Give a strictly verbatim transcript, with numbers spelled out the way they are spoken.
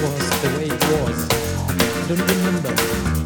was the way it was. I don't remember.